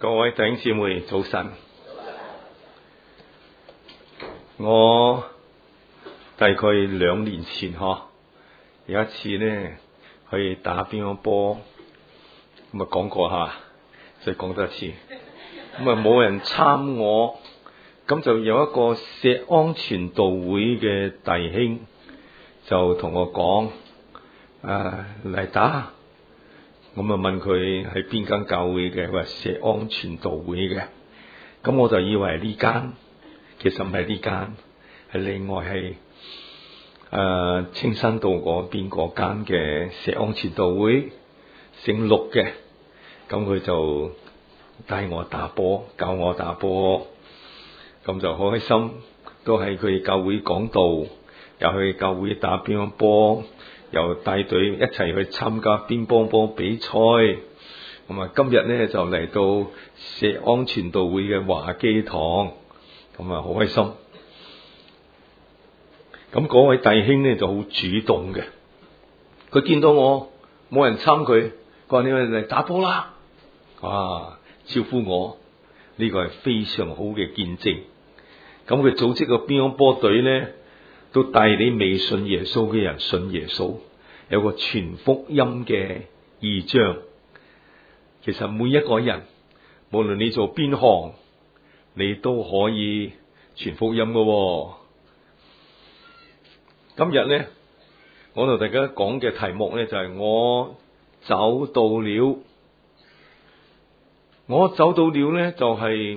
各位弟兄姊妹早晨。我大概2年前有一次呢去打乒乓波，咁啊講過下，再講多一次。咁啊冇人參我，咁就有一個石安傳道會嘅弟兄就同我講嚟打。咁啊問佢係邊間教會嘅，佢話石安傳道會嘅。咁我就以為呢間，其實唔係呢間，係另外係青山道嗰邊嗰間嘅石安傳道會，姓陸嘅。咁佢就帶我打波，教我打波，咁就好開心。都喺佢教會講道，又去教會打乒乓波，又帶隊一齊去參加乒乓波比賽。咁啊，今日咧就嚟到石安傳道會嘅華基堂，咁啊好開心。咁嗰位弟兄咧就好主動嘅，佢見到我冇人參佢，佢話你嚟打波啦，招呼我，呢個係非常好嘅見證。咁佢組織個乒乓波隊咧，都帶你未信耶穌嘅人信耶穌，有個傳福音嘅異象。其實每一個人，無論你做邊行，你都可以傳福音㗎。今日咧，我同大家講嘅題目咧就係我找到了。我找到了咧就係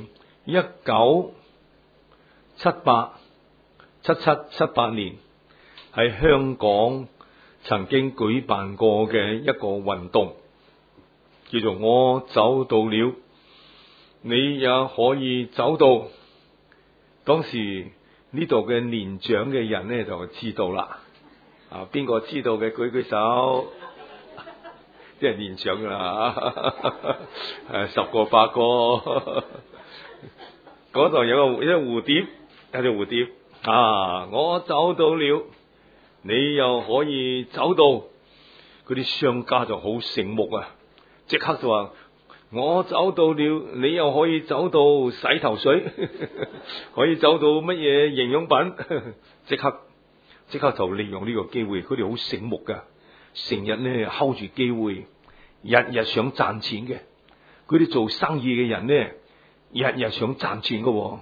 1978、77、78年喺香港曾經舉辦過嘅一個運動，叫做我找到了，你也可以找到。當時呢度嘅年長嘅人咧就知道啦。邊個知道嘅舉舉手？即係年長噶啦，10個8個。嗰度有一隻蝴蝶，有隻蝴蝶我找到了，你又可以找到。嗰啲商家就好醒目啊，即刻就話我找到了，你又可以找到洗頭水，可以找到乜嘢營養品，即刻就利用呢個機會。佢哋好醒目噶，成日咧睺住機會，日日想賺錢嘅。佢哋做生意嘅人咧，日日想賺錢噶。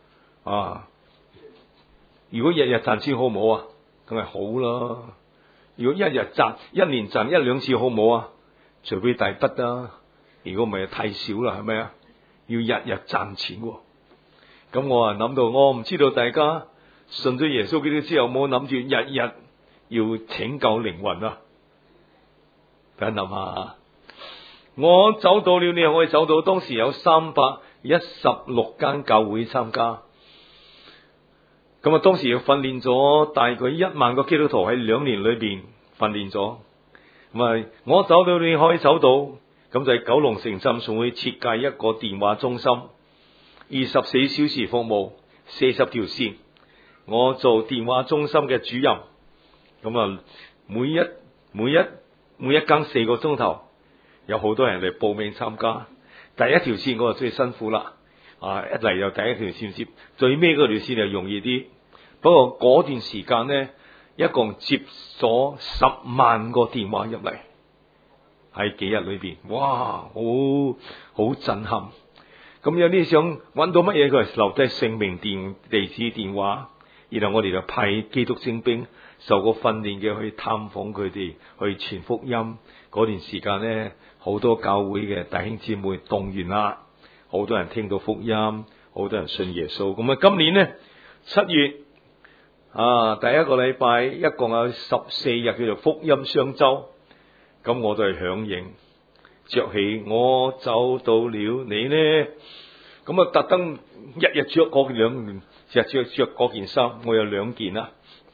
如果日日賺錢好唔好啊？梗係好啦。如果一年賺1-2次好唔好啊？除非大筆啦，如果唔係太少啦，係咪啊？要日日賺錢。咁我諗到，我唔知道大家信咗耶穌基督之後，冇諗住日日要拯救靈魂啊？大家諗下，我找到了，你又可以找到。當時有316間教會參加。咁當時要訓練咗大概1萬個基督徒喺2年裏邊訓練咗。我找到你可以找到。咁就喺九龍城浸信會設計一個電話中心，24小時服務，40條線。我做電話中心嘅主任。咁每一更4個鐘頭，有好多人嚟報名參加。第一條線我就最辛苦啦。一嚟就第一條線接，最尾嗰條線就容易啲。不過嗰段時間呢，一共接咗10萬個電話入嚟，喺幾日裏邊，哇，好震撼。咁有啲想揾到乜嘢，佢係留低姓名、地址、電話，然後我哋就派基督精兵受過訓練嘅去探訪佢哋，去傳福音。嗰段時間呢，好多教會嘅弟兄姊妹動員啦，好多人聽到福音，好多人信耶穌。咁今年呢7月第一個禮拜一共有14日叫做福音雙周。咁我就係響應，着起我找到了你呢。咁特登日日着嗰件衫，我有2件啦。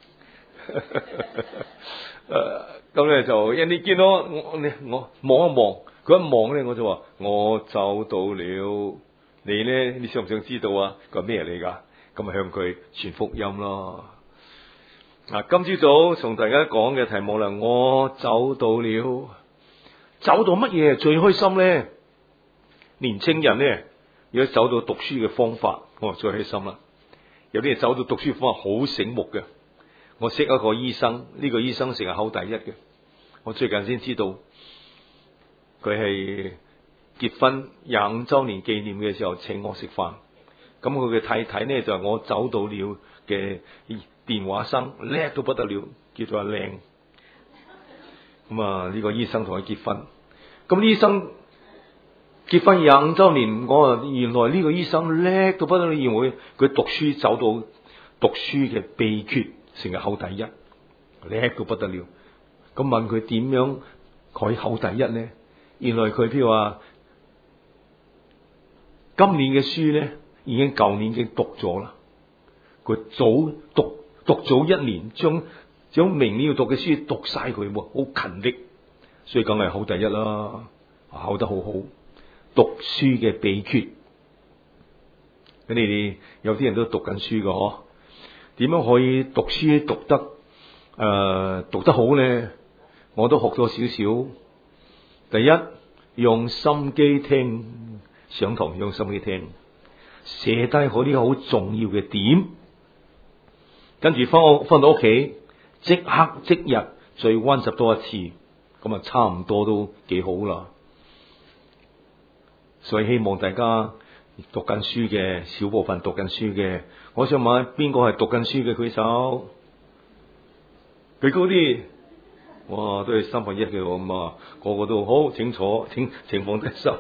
咁咧就人哋見到我望一望，佢一望咧我就話我找到了你呢，你想唔想知道啊？佢話咩嚟噶？咁向佢傳福音咯。今朝早同大家講嘅題目啦，我找到了。找到乜嘢係最開心咧？ 年青人咧，如果走到讀書嘅方法，我最開心啦。有啲人走到讀書方法好醒目嘅。我識一個醫生，呢個醫生成日考第一嘅。我最近先知道，佢係結婚25周年紀念嘅時候請我食飯。咁佢嘅太太呢，就係我走到了嘅電話生，叻到不得了，叫做阿靚。咁啊，呢個醫生同佢結婚。咁醫生結婚25周年，我話原來呢個醫生叻到不得了，原來佢讀書走到讀書嘅秘訣，成日考第一，叻到不得了。咁問佢點樣可以考第一呢？原來佢譬如話今年嘅書呢，已經舊年已經讀咗啦。佢早讀早一年，將明年要讀嘅書讀晒佢，好勤力，所以梗係考第一啦，考得好好。讀書嘅秘訣，咁你哋有啲人都讀緊書㗎嗬？點樣可以讀書讀得好呢？我都學咗少少。第一，用心機聽，上堂用心機聽，寫低嗰啲好重要嘅點，跟住翻到屋企即刻即日再溫習多一次，咁啊差唔多都幾好啦。所以希望大家讀緊書嘅，小部分讀緊書嘅，我想問邊個係讀緊書嘅舉手？舉高啲，哇，都係1/3嘅咁啊，個個都好，請坐，請放低手。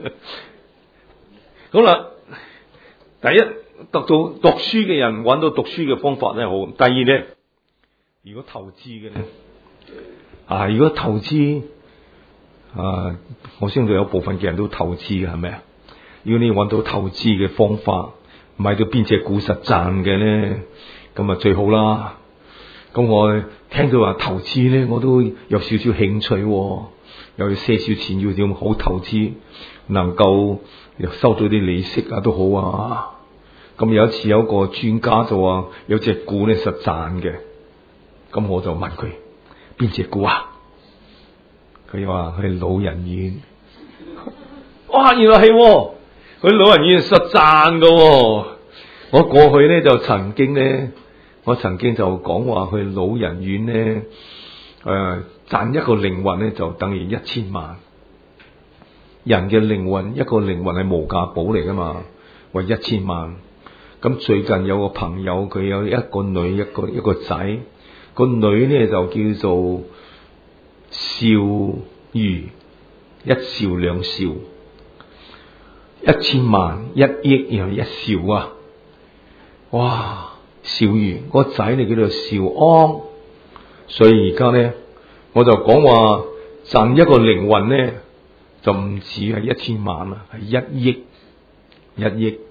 好啦，第一，讀書嘅人揾到讀書嘅方法咧好。第二咧，如果投資嘅咧，如果投資。我相信有部分嘅人都投資嘅，係咪啊？如果你揾到投資嘅方法，買到邊隻股實賺嘅咧，咁啊最好啦。咁我聽到話投資咧，我都有少少興趣，又要些少錢，要點好投資，能夠又收到啲利息啊都好啊。咁有一次有一個專家就話有隻股咧實賺嘅，咁我就問佢邊隻股啊？佢話佢老人院，哇！原來係佢老人院實賺噶。我過去咧就曾經就講話去老人院咧，賺一個靈魂咧就等於1000萬。人嘅靈魂，一個靈魂係無價寶嚟噶嘛，為1000萬。咁最近有個朋友，佢有一個女，一個仔，個女咧就叫做笑如，一笑兩笑，1000萬1億然後一笑啊！哇，笑如個仔你叫做笑安，所以而家咧我就講話賺一個靈魂咧就唔止係1000萬啦，係1億。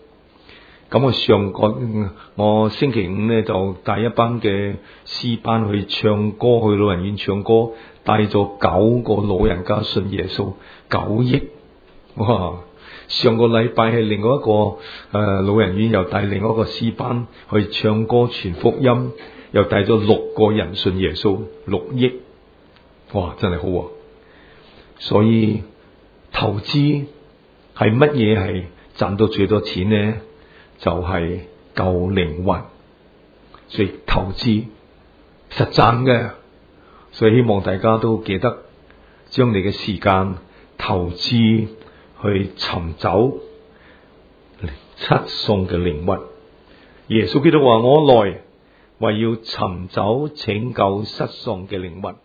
咁我星期五咧就帶一班嘅詩班去唱歌，去老人院唱歌，帶咗9個老人家信耶穌，9億。哇！上個禮拜係另外一個老人院又帶另外一個詩班去唱歌傳福音，又帶咗6個人信耶穌，6億。哇！真係好啊！所以投資係乜嘢係賺到最多錢呢？就係救靈魂，所以投資實賺嘅，所以希望大家都記得將你嘅時間投資去尋找失喪嘅靈魂。耶穌基督話：我來為要尋找拯救失喪嘅靈魂。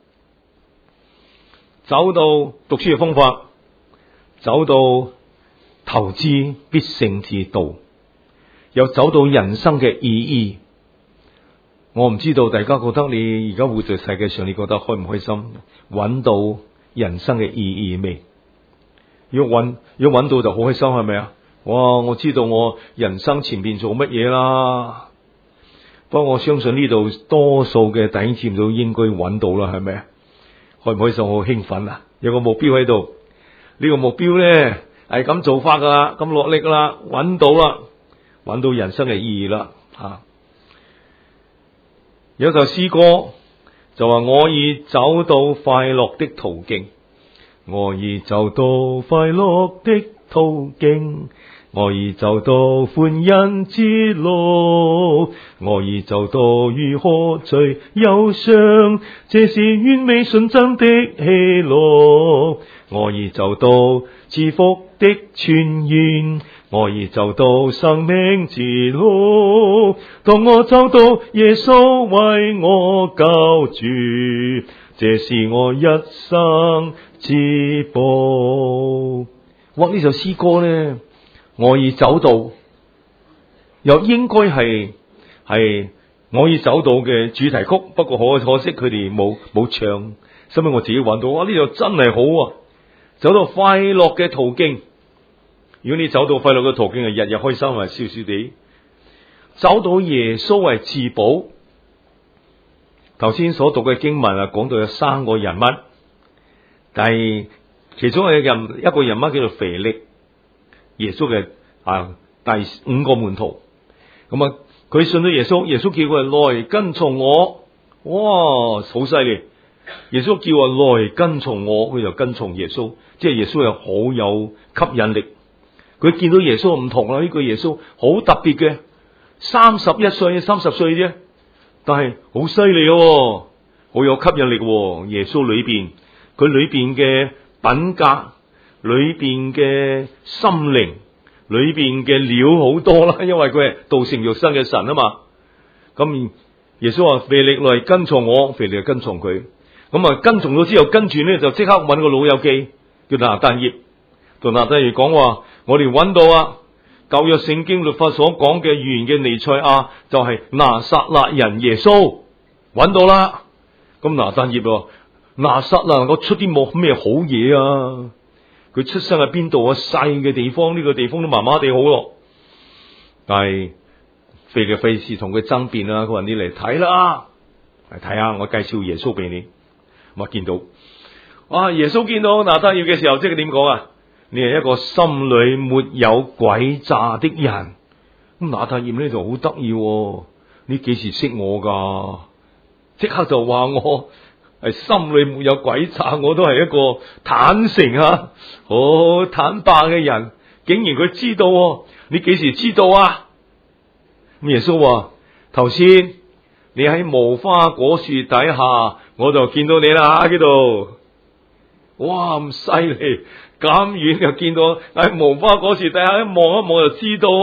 走到讀書嘅方法，走到投資必勝之道。又走到人生嘅意義，我唔知道大家覺得你而家活在世界上，你覺得開唔開心？揾到人生嘅意義未？如果揾到就好開心，係咪啊？哇！我知道我人生前面做乜嘢啦。不過我相信呢度多數嘅弟兄姊妹都應該揾到啦，係咪啊？開唔開心？好興奮啊！有個目標喺度，呢個目標咧係咁做法噶，咁落力啦，揾到啦。揾到人生嘅意義啦，有首詩歌就話：我已走到快樂的途徑，我已走到快樂的途徑。我已走到歡欣之路，我已走到如何最憂傷，這是完美純真的喜樂。我已走到賜福的泉源，我已走到生命之路。當我走到耶穌為我救主，這是我一生之寶。哇！呢首詩歌呢，我已走到，又應該係我已走到嘅主題曲，不過可惜佢哋冇唱，所以我自己揾到。哇！呢度真係好啊，走到快樂嘅途徑。如果你走到快樂嘅途徑，係日日開心，係笑笑地。走到耶穌為至寶。頭先所讀嘅經文啊，講到有三個人物，但係其中一個人物叫做腓力，耶穌嘅第五個門徒。咁啊，佢信咗耶穌，耶穌叫佢來跟從我。哇，好犀利！耶穌叫我來跟從我，佢就跟從耶穌。即係耶穌係好有吸引力。佢見到耶穌唔同啦，呢個耶穌好特別嘅，30歲啫，但係好犀利咯，好有吸引力喎。耶穌裏邊，佢裏邊嘅品格，裏邊嘅心靈，裏邊嘅料好多啦，因為佢係道成肉身嘅神啊嘛。咁耶穌話腓力來跟從我，腓力就跟從佢。咁啊跟從咗之後，跟住咧就即刻揾個老友記叫拿但業，同拿但業講話，我哋揾到啊，舊約聖經律法所講嘅預言嘅彌賽亞就係拿撒勒人耶穌，揾到啦。咁拿但業話，拿撒勒我出啲冇咩好嘢啊？佢出生喺邊度啊？細嘅地方，呢個地方都麻麻地好咯。但係腓力費事同佢爭辯啦，佢話你嚟睇啦，嚟睇下我介紹耶穌俾你。我見到，哇！耶穌見到拿但業嘅時候，即係點講啊？你係一個心裏沒有詭詐的人。咁拿但業呢就好得意，你幾時識我噶？即刻就話我係心裏沒有詭詐，我都係一個坦誠好坦白嘅人。竟然佢知道，你幾時知道啊？咁耶穌話：頭先你喺無花果樹底下，我就見到你啦喺度。哇，咁犀利！咁遠就見到喺無花果樹底下，一望一望就知道。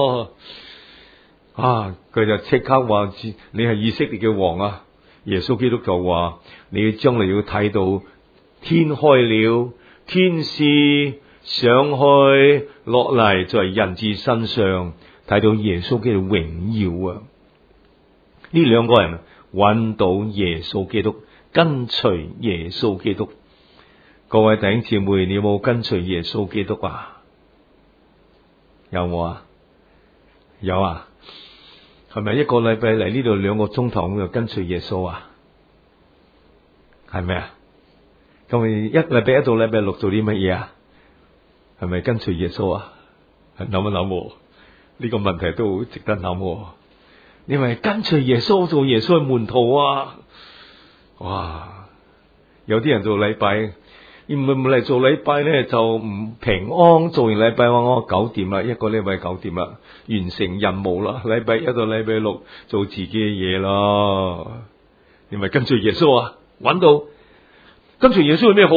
佢就即刻話：你係以色列嘅王啊！耶穌基督就話：你將來要睇到天開了，天使上去落嚟，在人子身上睇到耶穌基督榮耀啊！呢兩個人揾到耶穌基督，跟隨耶穌基督。各位弟兄姊妹，你有冇跟隨耶穌基督啊？有冇啊？有啊？係咪一個禮拜嚟呢度2個鐘頭咁就跟隨耶穌啊？係咪啊？咁一禮拜1到禮拜6做啲乜嘢啊？係咪跟隨耶穌啊？諗一諗，呢個問題都好值得諗。你咪跟隨耶穌做耶穌嘅門徒啊？哇！有啲人做禮拜，唔嚟做禮拜咧就唔平安。做完禮拜話我搞掂啦，一個禮拜搞掂啦，完成任務啦。禮拜1到禮拜6做自己嘅嘢啦。你咪跟隨耶穌啊？揾到跟隨耶穌係咩好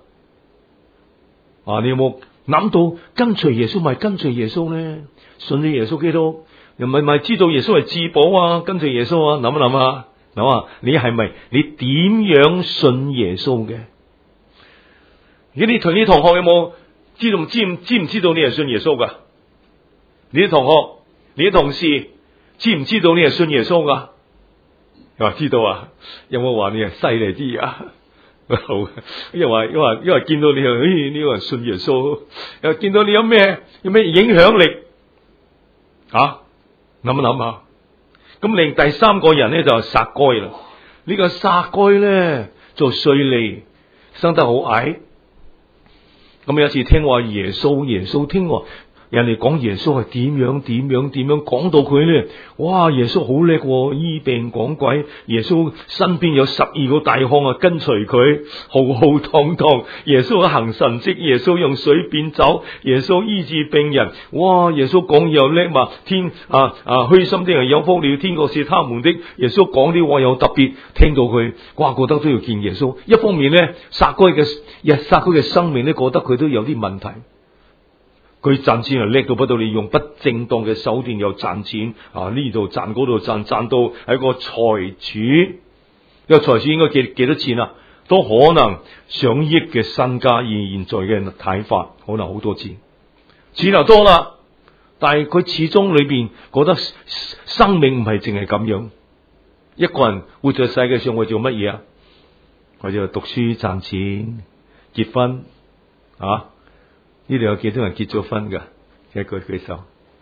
啊？你有冇諗到跟隨耶穌咪跟隨耶穌呢？信咗耶穌基督，又咪知道耶穌係至寶啊？跟隨耶穌啊？諗一諗啊！你係咪你點樣信耶穌嘅？如果你同學有冇知唔知道你係信耶穌噶？你啲同學、你啲同事知唔知道你係信耶穌噶？又話知道啊？有冇話你係犀利啲啊？好，因為見到你呢個人信耶穌，又見到你有咩影響力啊？諗一諗下。咁另第三個人咧就係撒該啦。呢個撒該咧做稅吏，生得好矮。咁有一次聽話耶穌聽話人哋講耶穌係點樣講到佢咧，哇！耶穌好叻喎，醫病趕鬼，耶穌身邊有12個大漢啊跟隨佢，浩浩蕩蕩。耶穌行神蹟，耶穌用水變酒，耶穌醫治病人，哇！耶穌講又叻嘛，虛心的人有福了，天國是他們的。耶穌講啲話又特別，聽到佢，哇！覺得都要見耶穌。一方面咧，撒該嘅生命咧，覺得佢都有啲問題。佢賺錢又叻到不到，你用不正當嘅手段又賺錢，呢度賺嗰度賺到係一個財主。個財主應該幾多錢啊？都可能上億嘅身家，以現在嘅睇法，可能好多錢又多啦。但係佢始終裏邊覺得生命唔係淨係咁樣。一個人活在世界上，為做乜嘢啊？為咗讀書賺錢、結婚啊？呢度有幾多人結咗婚噶？舉手。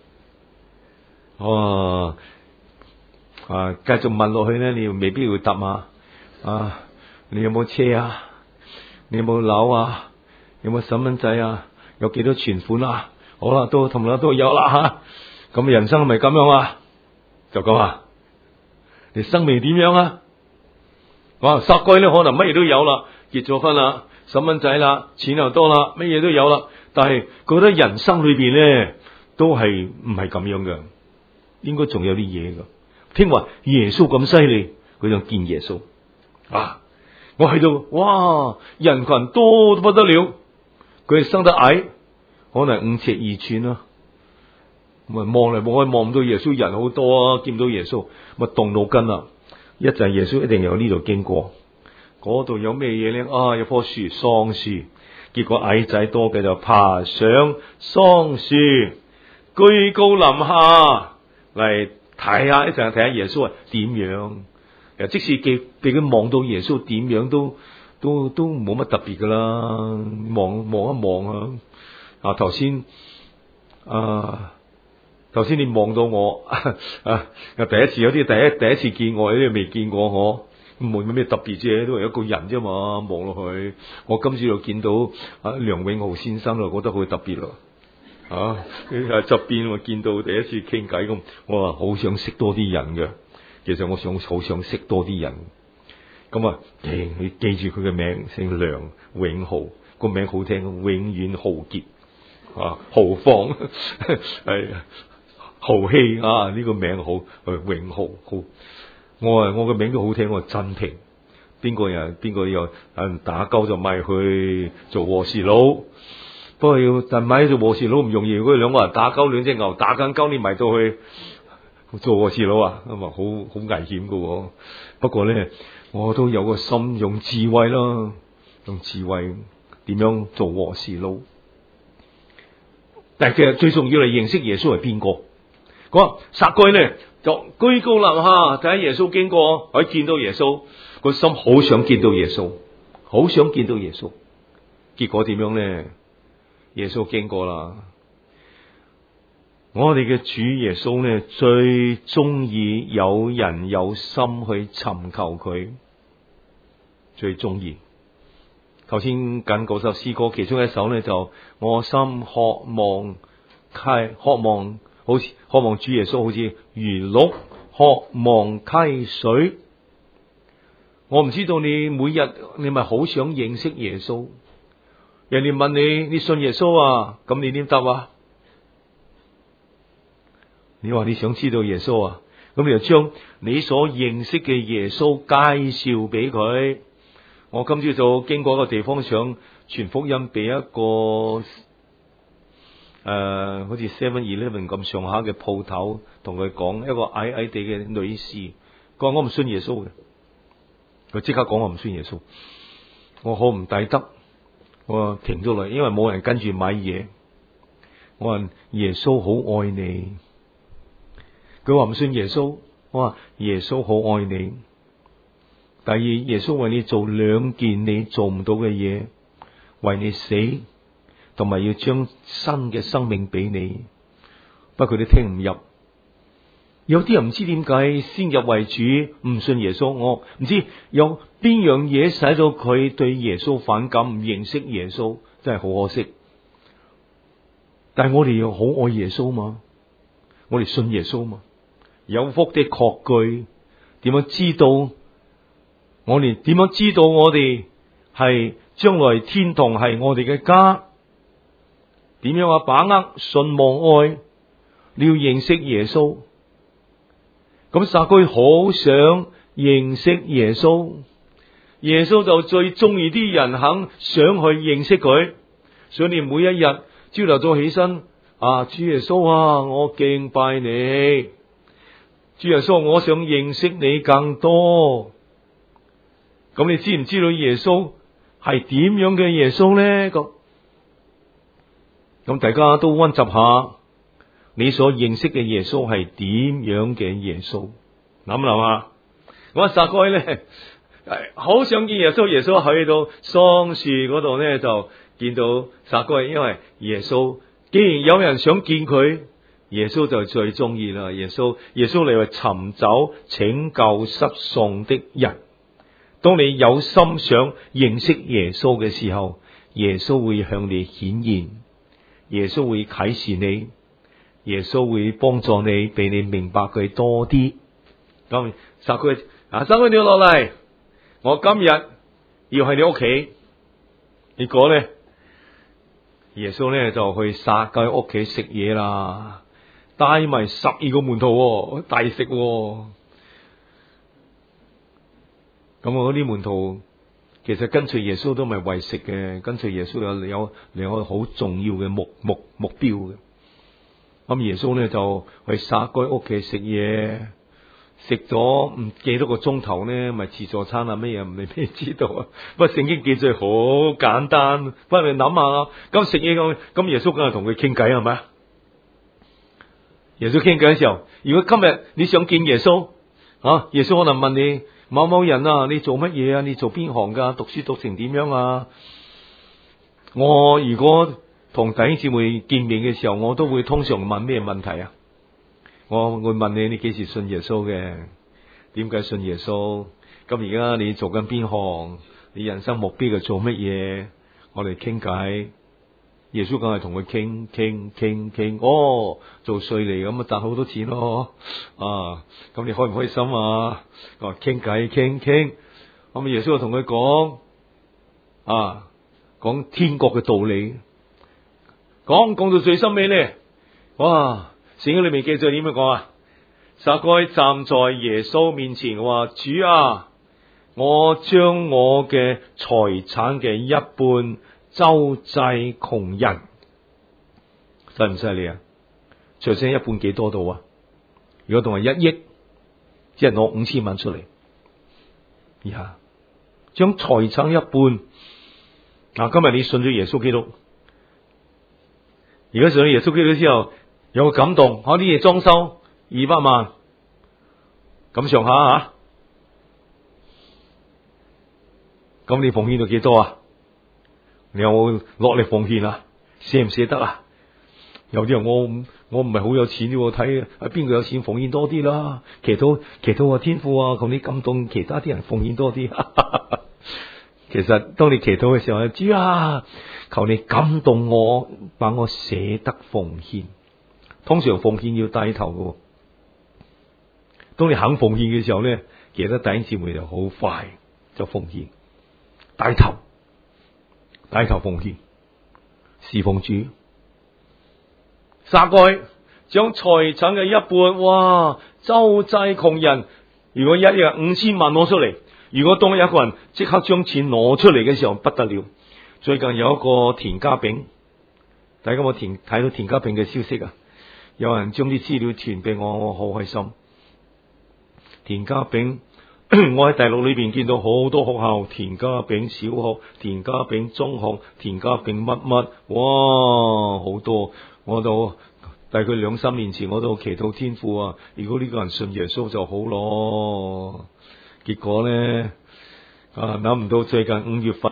繼續問落去咧，你未必會答啊。你有冇車啊？你有冇樓啊？有冇細蚊仔啊？有幾多存款啊？好啦，都同啦都有啦吓。咁人生係咪咁樣啊？就咁啊？你生命點樣啊？撒該咧可能乜嘢都有啦，結咗婚啦，細蚊仔啦，錢又多啦，乜嘢都有啦。但係覺得人生裏邊咧都係唔係咁樣嘅，應該仲有啲嘢噶。聽話耶穌咁犀利，佢就見耶穌。我喺度，哇！人群多到不得了，佢哋生得矮，可能5尺2寸啦。咪望嚟望去望唔到耶穌，人好多啊，見唔到耶穌，咪動腦筋啦。一陣耶穌一定由呢度經過，嗰度有咩嘢咧？有棵樹，桑樹。結果矮仔多嘅就爬上桑樹，居高臨下嚟睇下，一陣睇下耶穌係點樣。即使俾佢望到耶穌點樣都冇乜特別噶啦，望一望啊！頭先你望到我第一次，有啲第一次見我，有啲未見過我。冇咩特別啫，都係一個人啫嘛。望落去，我今次又見到梁永豪先生咯，覺得好特別咯。喺側邊我見到第一次傾偈咁，我話好想識多啲人嘅。其實我好想識多啲人。咁你記住佢嘅名，姓梁永豪，個名好聽，永遠豪傑豪放係豪氣呢個名好永豪好。我個名都好聽，我真平。邊個有打交就咪去做和事佬。不過但咪做和事佬唔容易，如果兩個人打交，兩隻牛打緊交，你咪到去做和事佬咁好危險噶。不過咧，我都有個心，用智慧啦，用智慧點樣做和事佬。但係其實最重要係認識耶穌係邊個。撒該咧就居高臨下睇下耶穌經過，可以見到耶穌，個心好想見到耶穌，好想見到耶穌。結果點樣咧？耶穌經過啦。我哋嘅主耶穌咧，最中意有人有心去尋求佢，最中意。頭先緊嗰首詩歌其中一首咧，就我心渴望主耶穌好似如鹿渴望溪水。我唔知道你每日你咪好想認識耶穌。人哋問你信耶穌啊？咁你點答啊？你話你想知道耶穌啊？咁你就將你所認識嘅耶穌介紹俾佢。我今朝早經過一個地方，想傳福音俾一個好似 7-11 咁上下嘅鋪頭，同佢講，一個矮矮地嘅女士，佢話我唔信耶穌嘅。佢即刻講我唔信耶穌。我好唔抵得，我停咗嚟，因為冇人跟住買嘢。我話耶穌好愛你。佢話唔信耶穌。我話耶穌好愛你。第二，耶穌為你做2件你做唔到嘅嘢，為你死，同埋要將新嘅生命俾你。不過佢哋聽唔入。有啲人唔知點解先入為主，唔信耶穌。我唔知有邊樣嘢使到佢對耶穌反感，唔認識耶穌，真係好可惜。 但係我哋又好愛耶穌嘛，我哋信耶穌嘛，有福的確據，點樣知道我哋係將來天堂係我哋嘅家？點樣把握信望愛？你要認識耶穌。咁撒該好想認識耶穌，耶穌就最中意啲人肯想去認識佢，所以你每一日朝頭早起身，主耶穌啊，我敬拜你，主耶穌，我想認識你更多。咁你知唔知道耶穌係點樣嘅耶穌呢？咁大家都溫習下，你所認識嘅耶穌係點樣嘅耶穌？諗諗啊！我撒該咧，好想見耶穌。耶穌去到桑樹嗰度咧，就見到撒該，因為耶穌既然有人想見佢，耶穌就最中意啦。耶穌嚟為尋找拯救失喪的人。當你有心想認識耶穌嘅時候，耶穌會向你顯現，耶穌會啟示你，耶穌會幫助你，俾你明白佢多啲。咁撒該你要落嚟，我今日要喺你屋企。結果咧，耶穌咧就去撒該屋企食嘢啦，帶埋12個門徒，大食。咁我啲門徒其實跟隨耶穌都唔係為食嘅，跟隨耶穌有兩個好重要嘅目標嘅。咁耶穌咧就去撒該屋企食嘢，食咗唔幾多個鐘頭咧，咪自助餐啊咩嘢，未必知道啊。不過聖經記載好簡單，不過你諗下，咁食嘢咁耶穌梗係同佢傾偈係咪？耶穌傾偈嘅時候，如果今日你想見耶穌，耶穌可能問你，某某人啊，你做乜嘢啊？你做邊行噶？讀書讀成點樣啊？我如果同弟兄姊妹見面嘅時候，我都會通常問咩問題啊？我會問你，你幾時信耶穌嘅？點解信耶穌？咁而家你做緊邊行？你人生目標係做乜嘢？我哋傾偈，耶穌梗係同佢傾。做稅吏咁啊，賺好多錢咯。咁你開唔開心啊？我話傾偈傾。咁耶穌就同佢講天國嘅道理。講到最深尾咧，聖經裏面記載點樣講啊？撒該站在耶穌面前話：主啊，我將我嘅財產嘅一半周濟窮人，犀唔犀利啊？財產一半幾多度啊？如果當係1億，即係攞5000萬出嚟，將財產一半。今日你信咗耶穌基督，而家信咗耶穌基督之後，有個感動，啲嘢裝修200萬，咁上下咁你奉獻到幾多啊？你有冇落力奉獻啊？捨唔捨得啊？有啲人我唔係好有錢喎，睇邊個有錢奉獻多啲啦。祈禱天父啊，求你感動其他啲人奉獻多啲。其實當你祈禱嘅時候，主啊，求你感動我，把我捨得奉獻。通常奉獻要帶頭嘅，當你肯奉獻嘅時候咧，其他弟兄姊妹就好快就奉獻，帶頭奉獻，侍奉主。撒該將財產嘅一半，周濟窮人。如果一日5000萬攞出嚟，如果當有一個人即刻將錢攞出嚟嘅時候，不得了。最近有一個田家炳，大家有冇睇到田家炳嘅消息啊？有人將啲資料傳俾我，我好開心。田家炳，我喺大陸裏邊見到好多學校，田家炳小學、田家炳中學、田家炳乜，好多。我到大概2-3年前，我都祈禱天父啊，如果呢個人信耶穌就好咯。結果咧，諗唔到最近5月份。